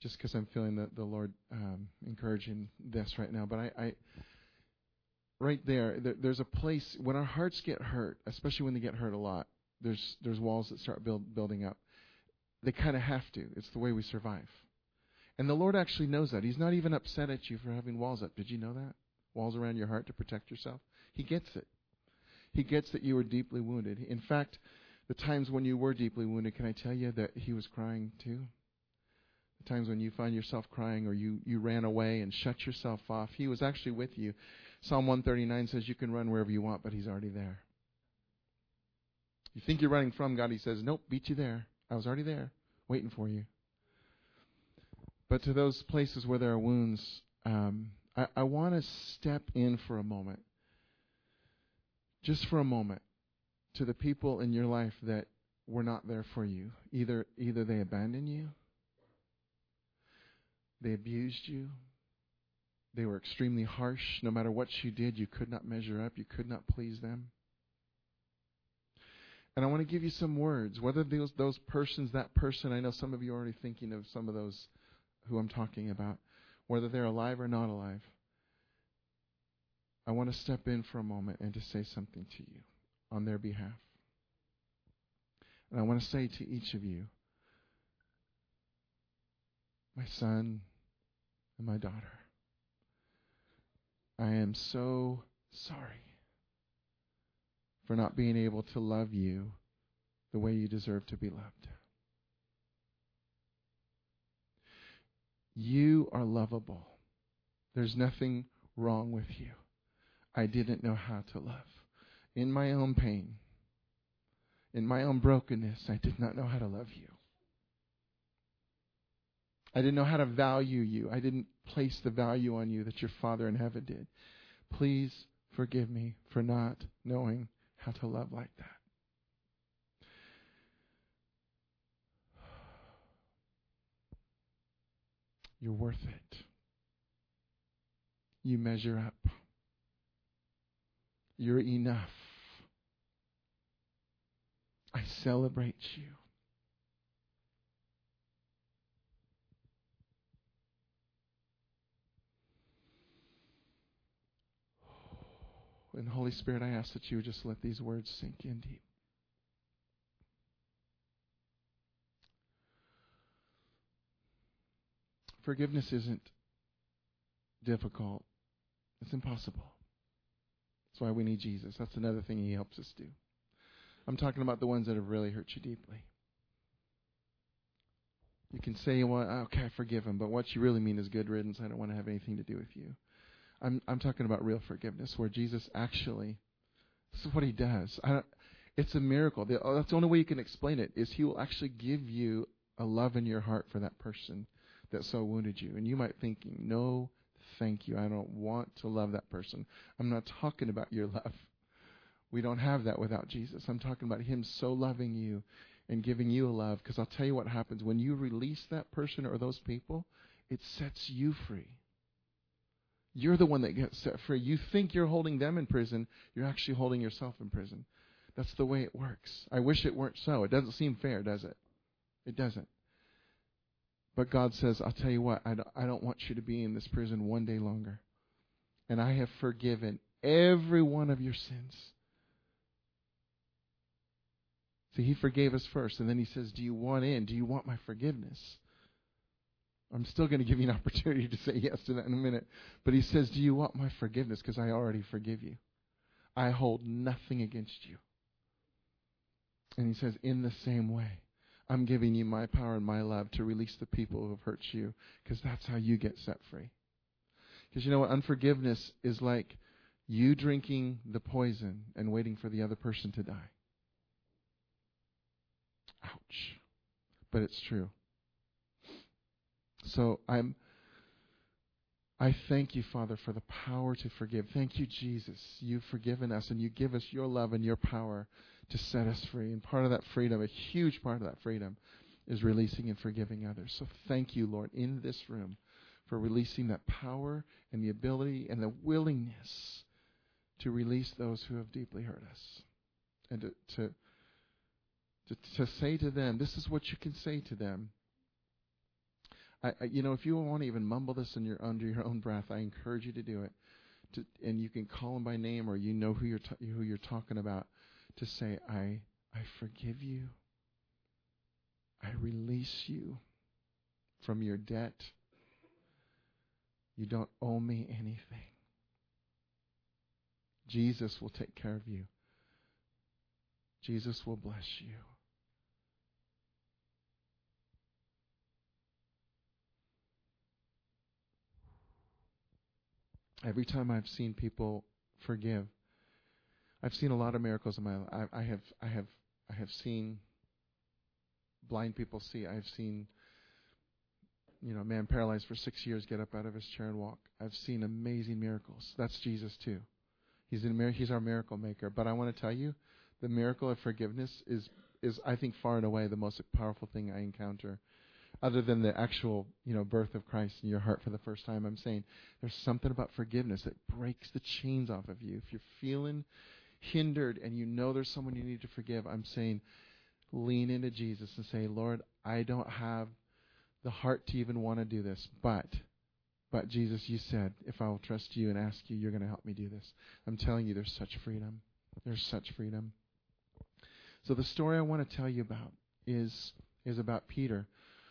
just because I'm feeling the Lord encouraging this right now. But I right there's a place when our hearts get hurt, especially when they get hurt a lot. There's walls that start building up. They kind of have to. It's the way we survive. And the Lord actually knows that. He's not even upset at you for having walls up. Did you know that? Walls around your heart to protect yourself. He gets it. He gets that you were deeply wounded. In fact, the times when you were deeply wounded, can I tell you that He was crying too? The times when you find yourself crying or you ran away and shut yourself off, He was actually with you. Psalm 139 says you can run wherever you want, but He's already there. You think you're running from God, He says, nope, beat you there. I was already there, waiting for you. But to those places where there are wounds, I want to step in for a moment, just for a moment, to the people in your life that were not there for you. Either they abandoned you, they abused you, they were extremely harsh. No matter what you did, you could not measure up, you could not please them. And I want to give you some words, whether those persons, that person, I know some of you are already thinking of some of those who I'm talking about, whether they're alive or not alive. I want to step in for a moment and to say something to you on their behalf. And I want to say to each of you, my son and my daughter, I am so sorry for not being able to love you the way you deserve to be loved. You are lovable. There's nothing wrong with you. I didn't know how to love. In my own pain, in my own brokenness, I did not know how to love you. I didn't know how to value you. I didn't place the value on you that your Father in heaven did. Please forgive me for not knowing how to love like that. You're worth it. You measure up. You're enough. I celebrate you. And Holy Spirit, I ask that you would just let these words sink in deep. Forgiveness isn't difficult. It's impossible. That's why we need Jesus. That's another thing He helps us do. I'm talking about the ones that have really hurt you deeply. You can say, well, okay, I forgive him, but what you really mean is good riddance. I don't want to have anything to do with you. I'm talking about real forgiveness, where Jesus actually, this is what He does. It's a miracle. That's the only way you can explain it, is He will actually give you a love in your heart for that person that so wounded you. And you might think, no, thank you. I don't want to love that person. I'm not talking about your love. We don't have that without Jesus. I'm talking about Him so loving you and giving you a love. Because I'll tell you what happens. When you release that person or those people, it sets you free. You're the one that gets set free. You think you're holding them in prison. You're actually holding yourself in prison. That's the way it works. I wish it weren't so. It doesn't seem fair, does it? It doesn't. But God says, I'll tell you what, I don't want you to be in this prison one day longer. And I have forgiven every one of your sins. See, He forgave us first, and then He says, do you want in? Do you want my forgiveness? I'm still going to give you an opportunity to say yes to that in a minute. But He says, do you want my forgiveness? Because I already forgive you. I hold nothing against you. And He says, in the same way, I'm giving you my power and my love to release the people who have hurt you, because that's how you get set free. Because you know what? Unforgiveness is like you drinking the poison and waiting for the other person to die. Ouch. But it's true. So I thank you, Father, for the power to forgive. Thank you, Jesus. You've forgiven us, and you give us your love and your power to set us free. And part of that freedom, a huge part of that freedom, is releasing and forgiving others. So thank you, Lord, in this room for releasing that power and the ability and the willingness to release those who have deeply hurt us. And to say to them, this is what you can say to them. If you want to even mumble this under your own breath, I encourage you to do it. And you can call them by name, or you know who you're talking about, to say, I forgive you. I release you from your debt. You don't owe me anything. Jesus will take care of you. Jesus will bless you. Every time I've seen people forgive, I've seen a lot of miracles in my life. I have seen blind people see. I've seen, a man paralyzed for 6 years get up out of his chair and walk. I've seen amazing miracles. That's Jesus too. He's our miracle maker. But I want to tell you, the miracle of forgiveness is I think far and away the most powerful thing I encounter. Other than the actual, birth of Christ in your heart for the first time, I'm saying there's something about forgiveness that breaks the chains off of you. If you're feeling hindered and you know there's someone you need to forgive, I'm saying lean into Jesus and say, Lord, I don't have the heart to even want to do this, but Jesus, you said, if I will trust you and ask you, you're going to help me do this. I'm telling you, there's such freedom. There's such freedom. So the story I want to tell you about is about Peter.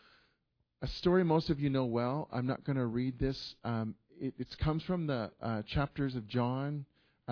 A story most of you know well. I'm not going to read this. It comes from the chapters of John,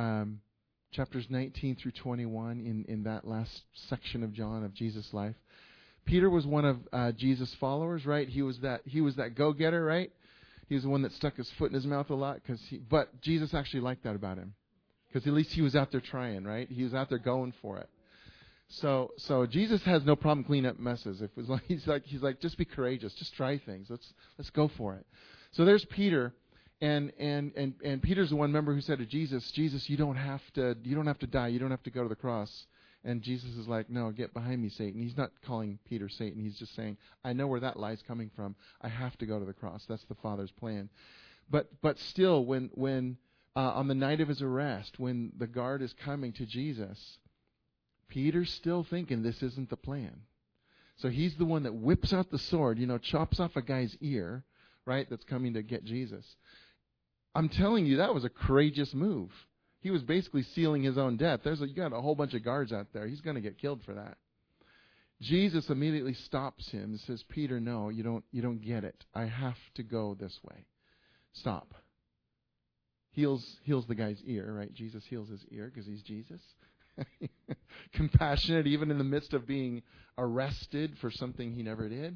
chapters 19 through 21 in that last section of John of Jesus' life. Peter was one of Jesus' followers, right? He was that go-getter, right? He was the one that stuck his foot in his mouth a lot, but Jesus actually liked that about him, because at least he was out there trying, right? He was out there going for it. So Jesus has no problem cleaning up messes. He's like, just be courageous, just try things. Let's go for it. So there's Peter, and Peter's the one member who said to Jesus, you don't have to die, you don't have to go to the cross. And Jesus is like, no, get behind me, Satan. He's not calling Peter Satan. He's just saying, I know where that lie's coming from. I have to go to the cross. That's the Father's plan. But still, when on the night of his arrest, when the guard is coming to Jesus, Peter's still thinking this isn't the plan. So he's the one that whips out the sword, chops off a guy's ear, right, that's coming to get Jesus. I'm telling you, that was a courageous move. He was basically sealing his own death. You got a whole bunch of guards out there. He's going to get killed for that. Jesus immediately stops him and says, Peter, no, you don't get it. I have to go this way. Stop. Heals the guy's ear, right? Jesus heals his ear because he's Jesus. Compassionate even in the midst of being arrested for something he never did.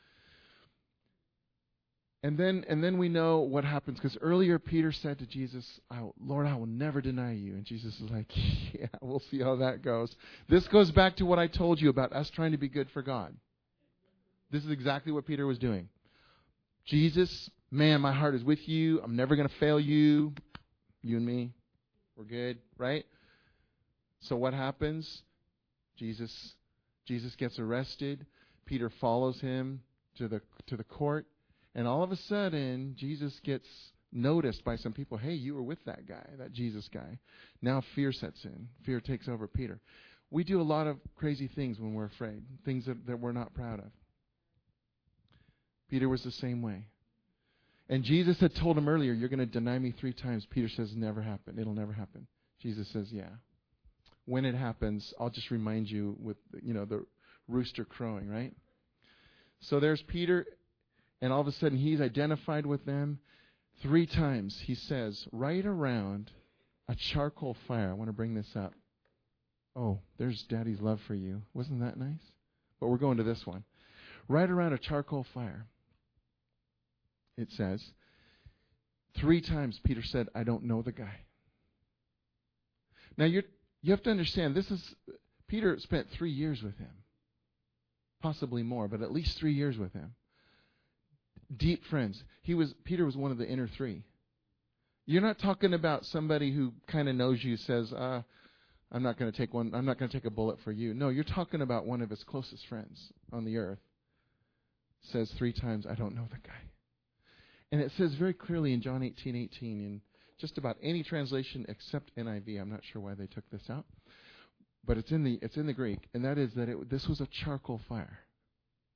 And then we know what happens, because earlier Peter said to Jesus, Lord, I will never deny you. And Jesus is like, yeah, we'll see how that goes. This goes back to what I told you about us trying to be good for God. This is exactly what Peter was doing. Jesus, man, my heart is with you. I'm never going to fail you. You and me, we're good, right? So what happens? Jesus gets arrested. Peter follows him to the court. And all of a sudden, Jesus gets noticed by some people. Hey, you were with that guy, that Jesus guy. Now fear sets in. Fear takes over Peter. We do a lot of crazy things when we're afraid, things that we're not proud of. Peter was the same way. And Jesus had told him earlier, you're going to deny me 3 times. Peter says, never happen. It'll never happen. Jesus says, yeah. When it happens, I'll just remind you with, the rooster crowing, right? So there's Peter. And all of a sudden, he's identified with them. 3 times, he says, right around a charcoal fire. I want to bring this up. Oh, there's Daddy's love for you. Wasn't that nice? But we're going to this one. Right around a charcoal fire, it says, 3 times Peter said, I don't know the guy. Now, you have to understand, Peter spent 3 years with him. Possibly more, but at least 3 years with him. Deep friends. Peter was one of the inner 3. You're not talking about somebody who kind of knows you, says, I'm not going to take a bullet for you. No, you're talking about one of his closest friends on the earth. Says 3 times, I don't know the guy. And it says very clearly in John 18:18, in just about any translation except NIV. I'm not sure why they took this out. But it's in the Greek, and that is that this was a charcoal fire.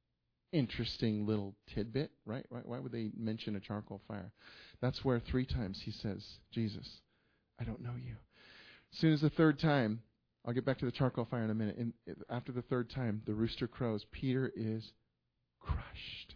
Interesting little tidbit, right? Why would they mention a charcoal fire? That's where 3 times he says, Jesus, I don't know you. As soon as the 3rd time, I'll get back to the charcoal fire in a minute. And after the 3rd time, the rooster crows. Peter is crushed.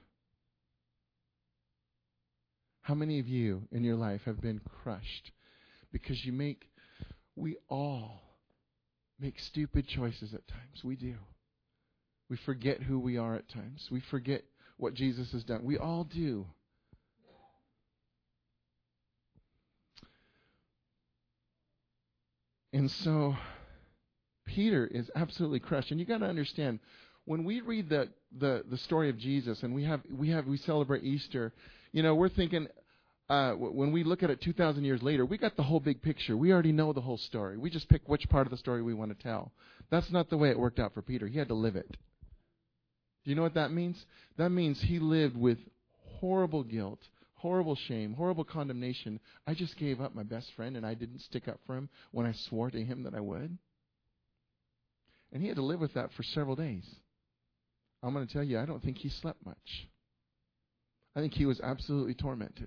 How many of you in your life have been crushed because we all make stupid choices at times. We do. We forget who we are at times. We forget what Jesus has done. We all do. And so Peter is absolutely crushed. And you got to understand, when we read the story of Jesus and we celebrate Easter, we're thinking when we look at it 2,000 years later, we got the whole big picture. We already know the whole story. We just pick which part of the story we want to tell. That's not the way it worked out for Peter. He had to live it. Do you know what that means? That means he lived with horrible guilt, horrible shame, horrible condemnation. I just gave up my best friend and I didn't stick up for him when I swore to him that I would. And he had to live with that for several days. I'm going to tell you, I don't think he slept much. I think he was absolutely tormented.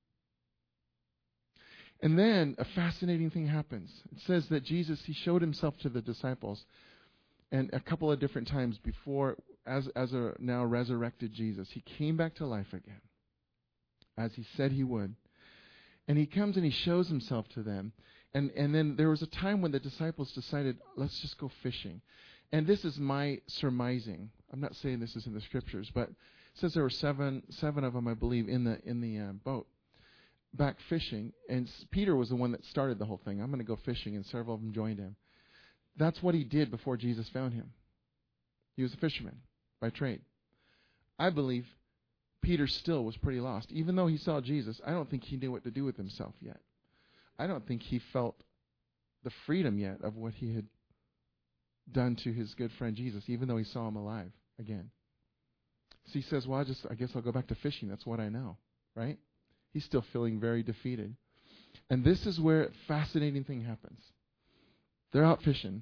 And then a fascinating thing happens. It says that Jesus, he showed himself to the disciples and a couple of different times before, as a now resurrected Jesus. He came back to life again, as he said he would. And he comes and he shows himself to them. And then there was a time when the disciples decided, let's just go fishing. And this is my surmising. I'm not saying this is in the scriptures, but it says there were seven of them, I believe, in the boat back fishing. And Peter was the one that started the whole thing. I'm going to go fishing, and several of them joined him. That's what he did before Jesus found him. He was a fisherman by trade. I believe Peter still was pretty lost. Even though he saw Jesus, I don't think he knew what to do with himself yet. I don't think he felt the freedom yet of what he had done to his good friend Jesus, even though he saw him alive again. So he says, well, I guess I'll go back to fishing. That's what I know, right? He's still feeling very defeated. And this is where a fascinating thing happens. They're out fishing.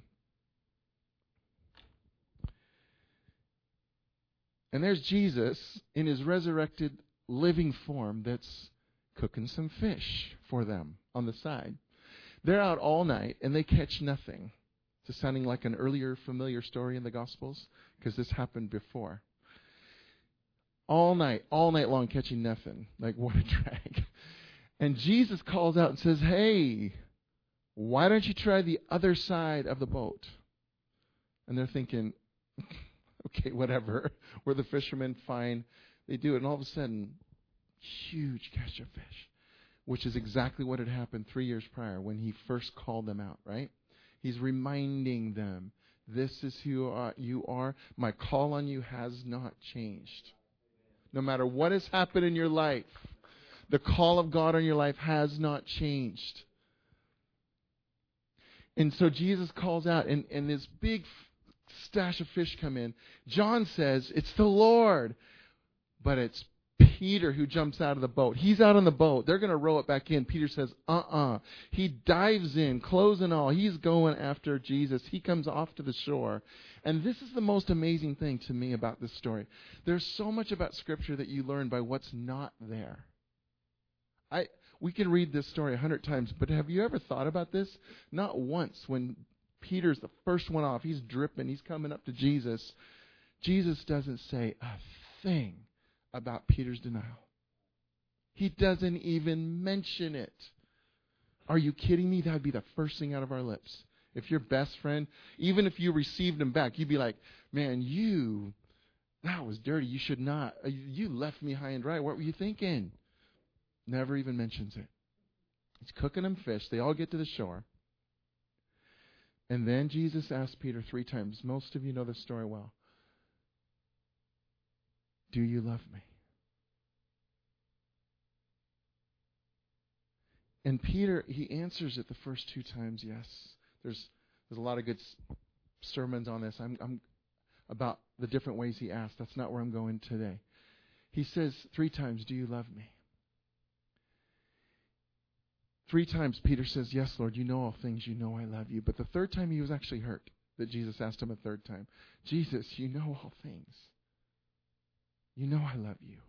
And there's Jesus in his resurrected living form that's cooking some fish for them on the side. They're out all night and they catch nothing. It's sounding like an earlier familiar story in the Gospels, because this happened before. All night long catching nothing. Like, what a drag. And Jesus calls out and says, hey, why don't you try the other side of the boat? And they're thinking, okay, whatever. We're the fishermen, fine. They do it, and all of a sudden, huge catch of fish, which is exactly what had happened 3 years prior when he first called them out, right? He's reminding them, this is who you are. My call on you has not changed. No matter what has happened in your life, the call of God on your life has not changed. And so Jesus calls out, and this big stash of fish come in. John says, it's the Lord. But it's Peter who jumps out of the boat. He's out on the boat. They're going to row it back in. Peter says, He dives in, clothes and all. He's going after Jesus. He comes off to the shore. And this is the most amazing thing to me about this story. There's so much about Scripture that you learn by what's not there. We can read this story 100 times, but have you ever thought about this? Not once. When Peter's the first one off, he's dripping, he's coming up to Jesus. Jesus doesn't say a thing about Peter's denial. He doesn't even mention it. Are you kidding me? That would be the first thing out of our lips. If your best friend, even if you received him back, you'd be like, man, that was dirty. You should not. You left me high and dry. What were you thinking? Never even mentions it. He's cooking them fish. They all get to the shore. And then Jesus asked Peter 3 times. Most of you know this story well. Do you love me? And Peter, he answers it the first 2 times, yes. There's a lot of good sermons on this. I'm about the different ways he asked. That's not where I'm going today. He says 3 times, do you love me? 3 times Peter says, yes, Lord, you know all things. You know I love you. But the 3rd time he was actually hurt that Jesus asked him a 3rd time. Jesus, you know all things. You know I love you.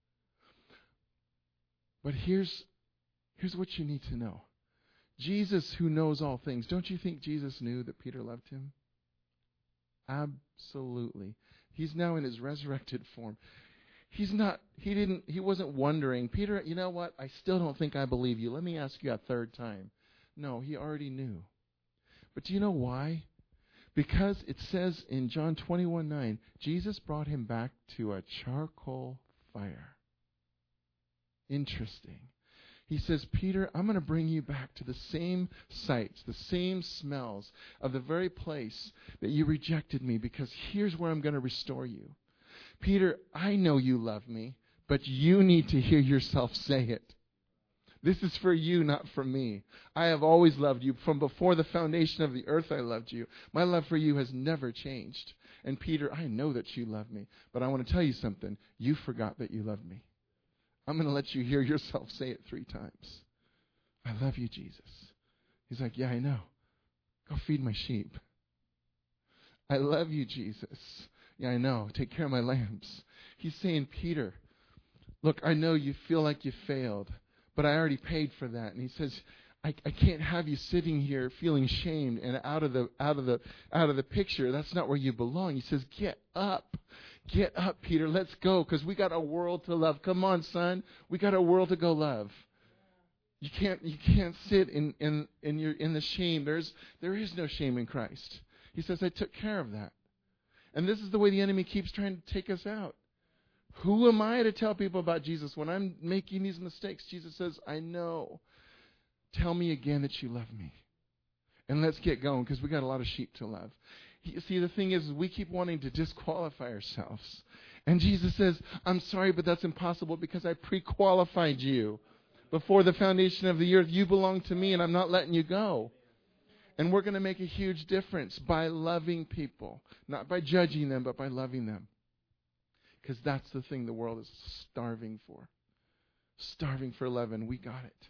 But here's what you need to know. Jesus, who knows all things, don't you think Jesus knew that Peter loved him? Absolutely. He's now in his resurrected form. He wasn't wondering, Peter, you know what? I still don't think I believe you. Let me ask you a third time. No, he already knew. But do you know why? Because it says in John 21:9, Jesus brought him back to a charcoal fire. Interesting. He says, Peter, I'm going to bring you back to the same sights, the same smells of the very place that you rejected me, because here's where I'm going to restore you. Peter, I know you love me, but you need to hear yourself say it. This is for you, not for me. I have always loved you. From before the foundation of the earth, I loved you. My love for you has never changed. And Peter, I know that you love me, but I want to tell you something. You forgot that you loved me. I'm going to let you hear yourself say it 3 times. I love you, Jesus. He's like, yeah, I know. Go feed my sheep. I love you, Jesus. Yeah, I know. Take care of my lambs. He's saying, Peter, look, I know you feel like you failed, but I already paid for that. And he says, I can't have you sitting here feeling shamed and out of the picture. That's not where you belong. He says, get up. Get up, Peter. Let's go, because we got a world to love. Come on, son. We got a world to go love. You can't sit in the shame. There is no shame in Christ. He says, I took care of that. And this is the way the enemy keeps trying to take us out. Who am I to tell people about Jesus when I'm making these mistakes? Jesus says, I know. Tell me again that you love me. And let's get going, because we got a lot of sheep to love. See, the thing is, we keep wanting to disqualify ourselves. And Jesus says, I'm sorry, but that's impossible, because I pre-qualified you. Before the foundation of the earth, you belong to me, and I'm not letting you go. And we're going to make a huge difference by loving people. Not by judging them, but by loving them. Because that's the thing the world is starving for. Starving for love, and we got it.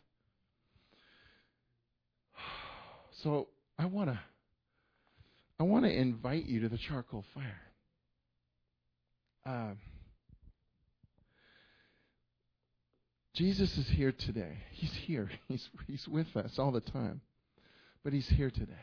So I want to invite you to the charcoal fire. Jesus is here today. He's here. He's with us all the time. But he's here today.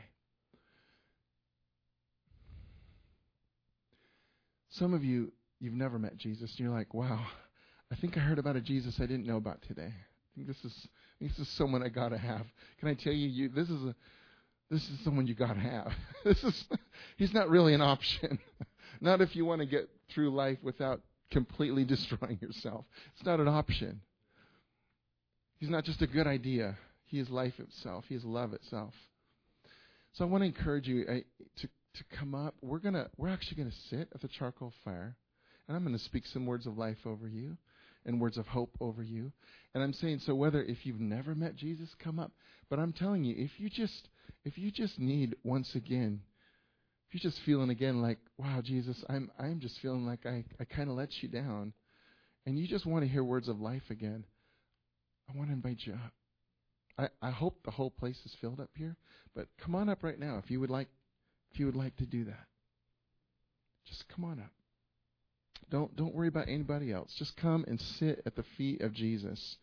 Some of you, you've never met Jesus, and you're like, wow, I think I heard about a Jesus I didn't know about today. I think this is someone I got to have. Can I tell you, this is someone you got to have. He's not really an option. Not if you want to get through life without completely destroying yourself. It's not an option. He's not just a good idea. He is life itself. He is love itself. So I want to encourage you to come up. We're actually going to sit at the charcoal fire, and I'm going to speak some words of life over you and words of hope over you. And I'm saying, so whether if you've never met Jesus, come up. But I'm telling you, if you just need once again, if you're just feeling again like, wow, Jesus, I'm just feeling like I kind of let you down, and you just want to hear words of life again, I want to invite you up. I hope the whole place is filled up here, but come on up right now if you would like to do that. Just come on up. Don't worry about anybody else. Just come and sit at the feet of Jesus.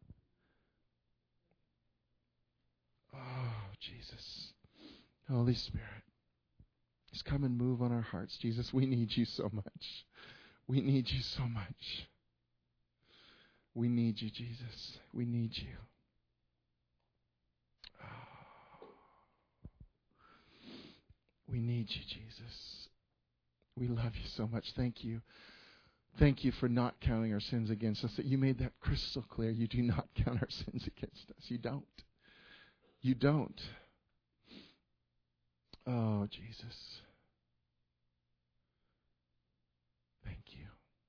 Oh, Jesus. Holy Spirit. Just come and move on our hearts. Jesus, we need you so much. We need you so much. We need you, Jesus. We need you. Oh. We need you, Jesus. We love you so much. Thank you. Thank you for not counting our sins against us. That you made that crystal clear. You do not count our sins against us. You don't. You don't. Oh, Jesus. Thank you.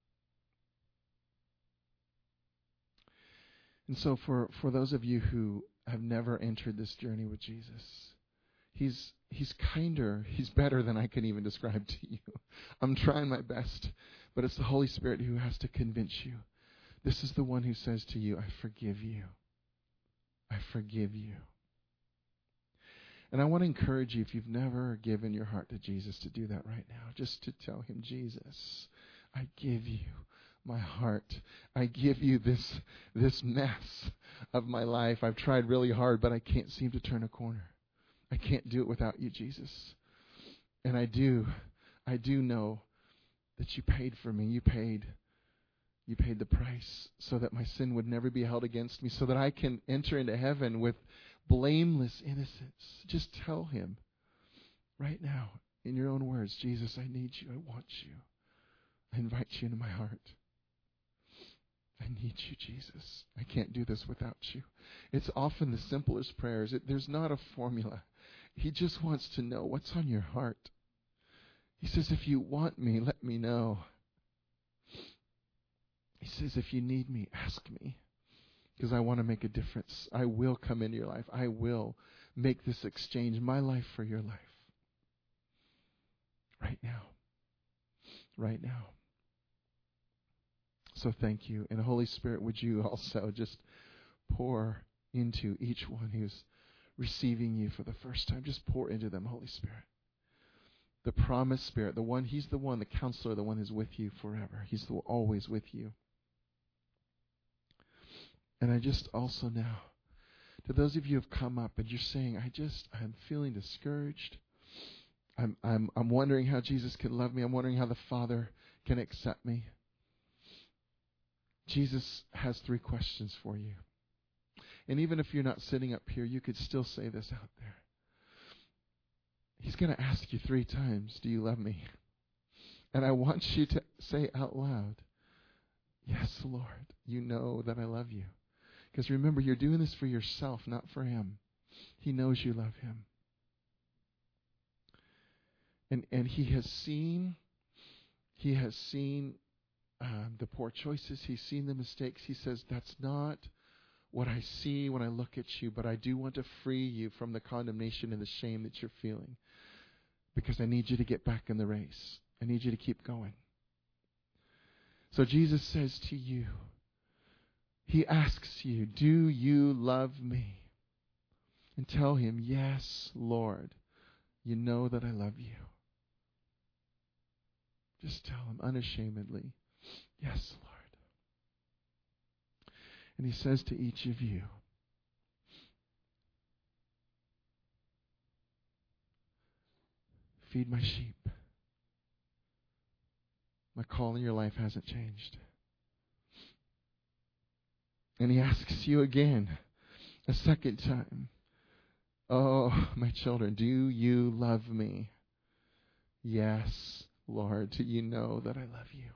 And so for those of you who have never entered this journey with Jesus, He's kinder, He's better than I can even describe to you. I'm trying my best, but it's the Holy Spirit who has to convince you. This is the one who says to you, I forgive you. I forgive you. And I want to encourage you, if you've never given your heart to Jesus, to do that right now. Just to tell Him, Jesus, I give you my heart. I give you this mess of my life. I've tried really hard, but I can't seem to turn a corner. I can't do it without you, Jesus. And I do know that you paid for me. You paid the price so that my sin would never be held against me, so that I can enter into heaven with blameless innocence. Just tell him right now, in your own words, Jesus, I need you. I want you. I invite you into my heart. I need you, Jesus. I can't do this without you. It's often the simplest prayers. There's not a formula. He just wants to know what's on your heart. He says, if you want me, let me know. He says, if you need me, ask me, because I want to make a difference. I will come into your life. I will make this exchange, my life for your life. Right now. Right now. So thank you. And Holy Spirit, would you also just pour into each one who's receiving you for the first time. Just pour into them, Holy Spirit. The promised Spirit, He's the one, the counselor, the one who's with you forever. He's always with you. And I just also now, to those of you who have come up and you're saying, I'm feeling discouraged. I'm wondering how Jesus can love me. I'm wondering how the Father can accept me. Jesus has 3 questions for you. And even if you're not sitting up here, you could still say this out there. He's going to ask you 3 times, do you love me? And I want you to say out loud, yes, Lord, you know that I love you. Because remember, you're doing this for yourself, not for him. He knows you love him. And he has seen the poor choices. He's seen the mistakes. He says, that's not what I see when I look at you, but I do want to free you from the condemnation and the shame that you're feeling, because I need you to get back in the race. I need you to keep going. So Jesus says to you, he asks you, do you love me? And tell him, yes, Lord, you know that I love you. Just tell him unashamedly, yes, Lord. And he says to each of you, feed my sheep. My call in your life hasn't changed. And he asks you again, a second time, oh, my children, do you love me? Yes, Lord, do you know that I love you?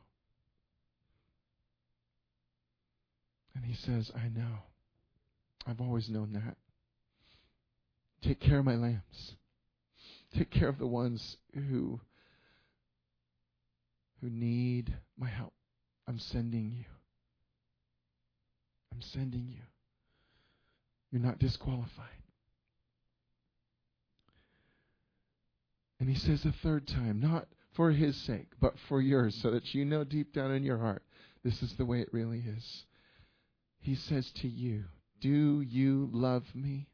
And he says, I know. I've always known that. Take care of my lambs. Take care of the ones who need my help. I'm sending you. I'm sending you. You're not disqualified. And he says a third time, not for his sake, but for yours, so that you know deep down in your heart, this is the way it really is. He says to you, do you love me?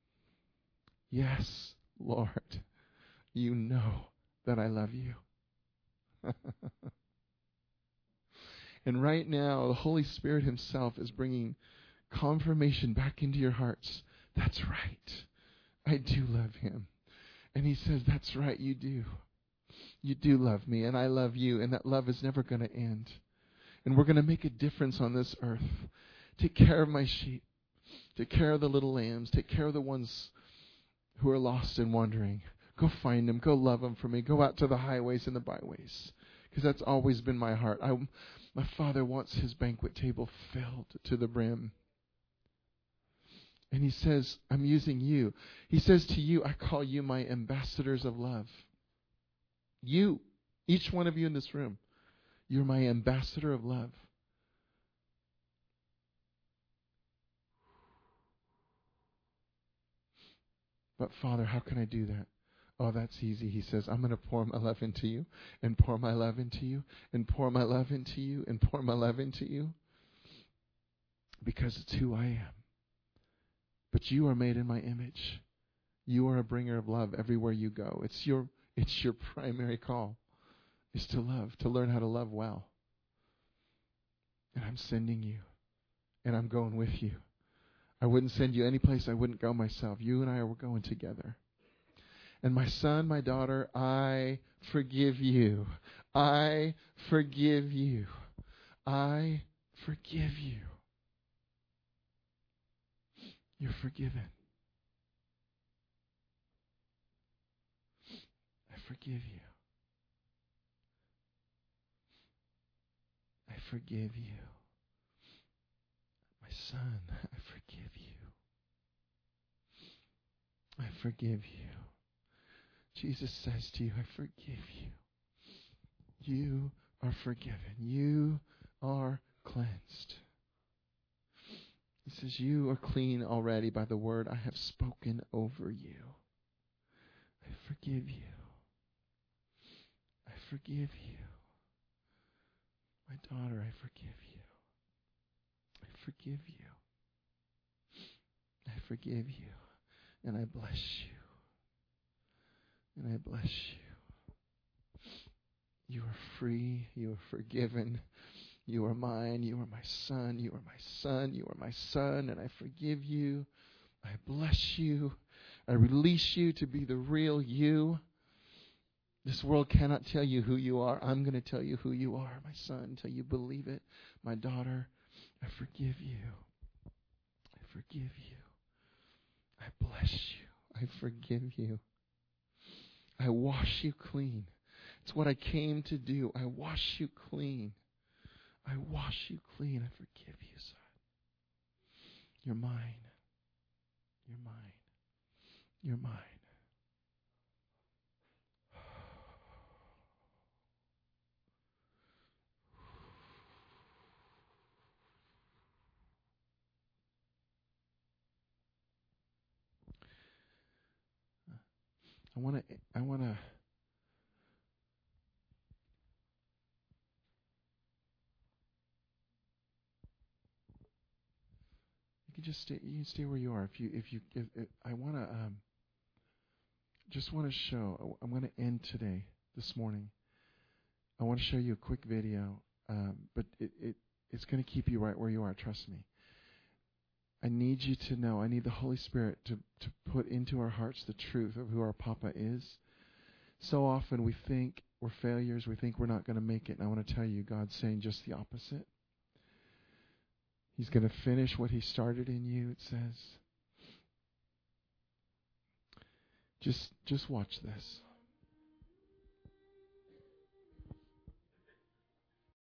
Yes, Lord, you know that I love you. And right now, the Holy Spirit himself is bringing confirmation back into your hearts. That's right. I do love him. And he says, that's right, you do. You do love me, and I love you, and that love is never going to end. And we're going to make a difference on this earth. Take care of my sheep. Take care of the little lambs. Take care of the ones who are lost and wandering. Go find them. Go love them for me. Go out to the highways and the byways. Because that's always been my heart. My Father wants his banquet table filled to the brim. And he says, I'm using you. He says to you, I call you my ambassadors of love. You, each one of you in this room, you're my ambassador of love. But Father, how can I do that? Oh, that's easy. He says, I'm going to pour my love into you, and pour my love into you, and pour my love into you, and pour my love into you. Because it's who I am. But you are made in my image. You are a bringer of love everywhere you go. It's your primary call, is to love, to learn how to love well. And I'm sending you. And I'm going with you. I wouldn't send you any place I wouldn't go myself. You and I are going together. And my son, my daughter, I forgive you. I forgive you. I forgive you. You're forgiven. I forgive you. I forgive you. My son, I forgive you. I forgive you. Jesus says to you, I forgive you. You are forgiven. You are cleansed. He says, you are clean already by the word I have spoken over you. I forgive you. I forgive you. My daughter, I forgive you. I forgive you. I forgive you. And I bless you. And I bless you. You are free. You are forgiven. You are mine. You are my son. You are my son. You are my son. And I forgive you. I bless you. I release you to be the real you. This world cannot tell you who you are. I'm going to tell you who you are, my son, until you believe it. My daughter, I forgive you. I forgive you. I bless you. I forgive you. I wash you clean. It's what I came to do. I wash you clean. I wash you clean. I forgive you, son. You're mine. You're mine. You're mine. I want to you can stay where you are. I want to just want to show. I'm going to end today, this morning. I want to show you a quick video, but it's going to keep you right where you are. Trust me. I need you to know. I need the Holy Spirit to put into our hearts the truth of who our Papa is. So often we think we're failures. We think we're not going to make it. And I want to tell you, God's saying just the opposite. He's going to finish what He started in you, it says. Just watch this.